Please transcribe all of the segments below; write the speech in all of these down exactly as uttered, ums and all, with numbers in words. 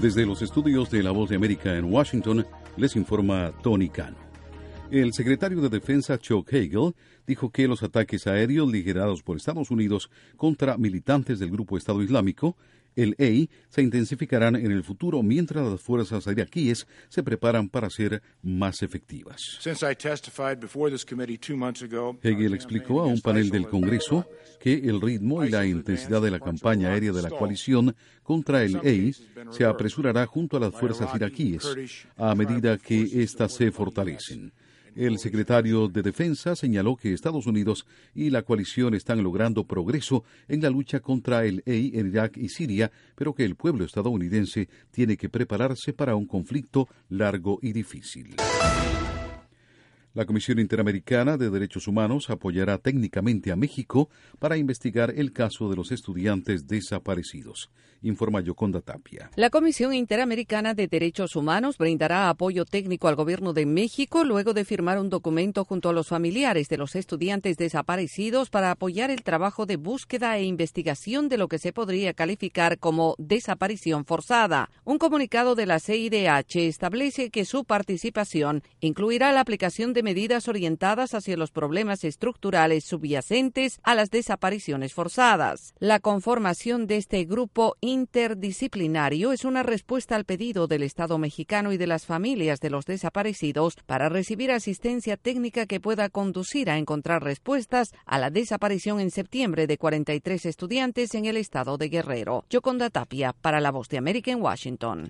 Desde los estudios de La Voz de América en Washington, les informa Tony Cano. El secretario de Defensa Chuck Hagel dijo que los ataques aéreos liderados por Estados Unidos contra militantes del grupo Estado Islámico, el E I, se intensificarán en el futuro mientras las fuerzas iraquíes se preparan para ser más efectivas. Hagel explicó a un panel del Congreso que el ritmo y la intensidad de la campaña aérea de la coalición contra el E I se apresurará junto a las fuerzas iraquíes a medida que éstas se fortalecen. El secretario de Defensa señaló que Estados Unidos y la coalición están logrando progreso en la lucha contra el E I en Irak y Siria, pero que el pueblo estadounidense tiene que prepararse para un conflicto largo y difícil. La Comisión Interamericana de Derechos Humanos apoyará técnicamente a México para investigar el caso de los estudiantes desaparecidos, informa Yoconda Tapia. La Comisión Interamericana de Derechos Humanos brindará apoyo técnico al gobierno de México luego de firmar un documento junto a los familiares de los estudiantes desaparecidos para apoyar el trabajo de búsqueda e investigación de lo que se podría calificar como desaparición forzada. Un comunicado de la C I D H establece que su participación incluirá la aplicación de medidas orientadas hacia los problemas estructurales subyacentes a las desapariciones forzadas. La conformación de este grupo interdisciplinario es una respuesta al pedido del Estado mexicano y de las familias de los desaparecidos para recibir asistencia técnica que pueda conducir a encontrar respuestas a la desaparición en septiembre de cuarenta y tres estudiantes en el estado de Guerrero. Yoconda Tapia, para La Voz de América en Washington.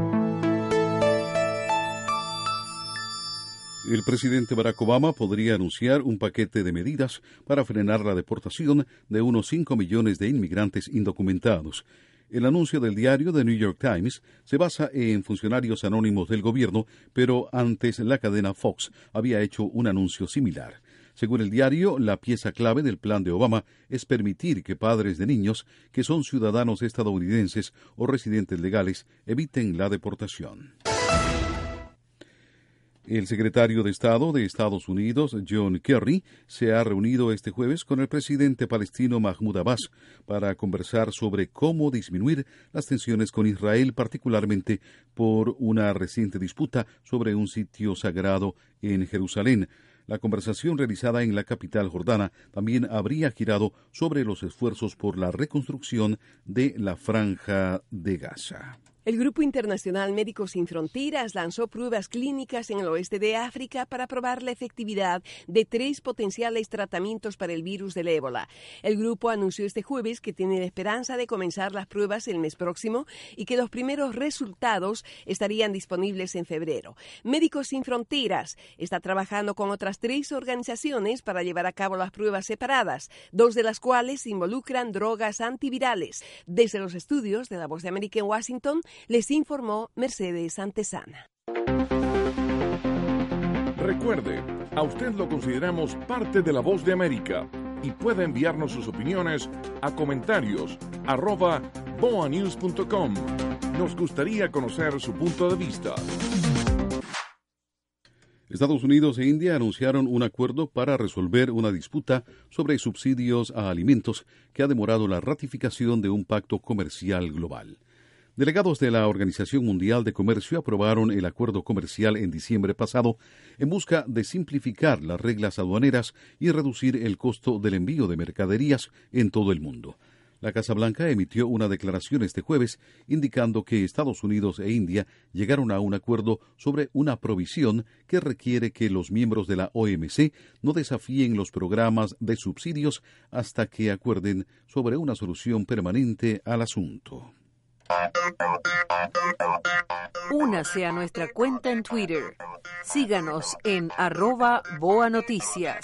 El presidente Barack Obama podría anunciar un paquete de medidas para frenar la deportación de unos cinco millones de inmigrantes indocumentados. El anuncio del diario The New York Times se basa en funcionarios anónimos del gobierno, pero antes la cadena Fox había hecho un anuncio similar. Según el diario, la pieza clave del plan de Obama es permitir que padres de niños que son ciudadanos estadounidenses o residentes legales eviten la deportación. El secretario de Estado de Estados Unidos, John Kerry, se ha reunido este jueves con el presidente palestino Mahmoud Abbas para conversar sobre cómo disminuir las tensiones con Israel, particularmente por una reciente disputa sobre un sitio sagrado en Jerusalén. La conversación realizada en la capital jordana también habría girado sobre los esfuerzos por la reconstrucción de la Franja de Gaza. El Grupo Internacional Médicos Sin Fronteras lanzó pruebas clínicas en el oeste de África para probar la efectividad de tres potenciales tratamientos para el virus del ébola. El grupo anunció este jueves que tiene la esperanza de comenzar las pruebas el mes próximo y que los primeros resultados estarían disponibles en febrero. Médicos Sin Fronteras está trabajando con otras tres organizaciones para llevar a cabo las pruebas separadas, dos de las cuales involucran drogas antivirales. Desde los estudios de La Voz de América en Washington, les informó Mercedes Antesana. Recuerde, a usted lo consideramos parte de La Voz de América y puede enviarnos sus opiniones a comentarios arroba boa news punto com. Nos gustaría conocer su punto de vista. Estados Unidos e India anunciaron un acuerdo para resolver una disputa sobre subsidios a alimentos que ha demorado la ratificación de un pacto comercial global. Delegados de la Organización Mundial de Comercio aprobaron el acuerdo comercial en diciembre pasado en busca de simplificar las reglas aduaneras y reducir el costo del envío de mercaderías en todo el mundo. La Casa Blanca emitió una declaración este jueves indicando que Estados Unidos e India llegaron a un acuerdo sobre una provisión que requiere que los miembros de la O M C no desafíen los programas de subsidios hasta que acuerden sobre una solución permanente al asunto. Únase a nuestra cuenta en Twitter. Síganos en arroba Boa Noticias.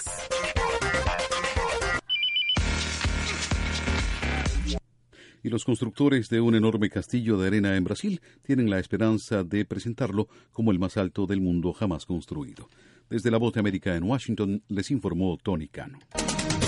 Y los constructores de un enorme castillo de arena en Brasil tienen la esperanza de presentarlo como el más alto del mundo jamás construido. Desde La Voz de América en Washington les informó Tony Cano.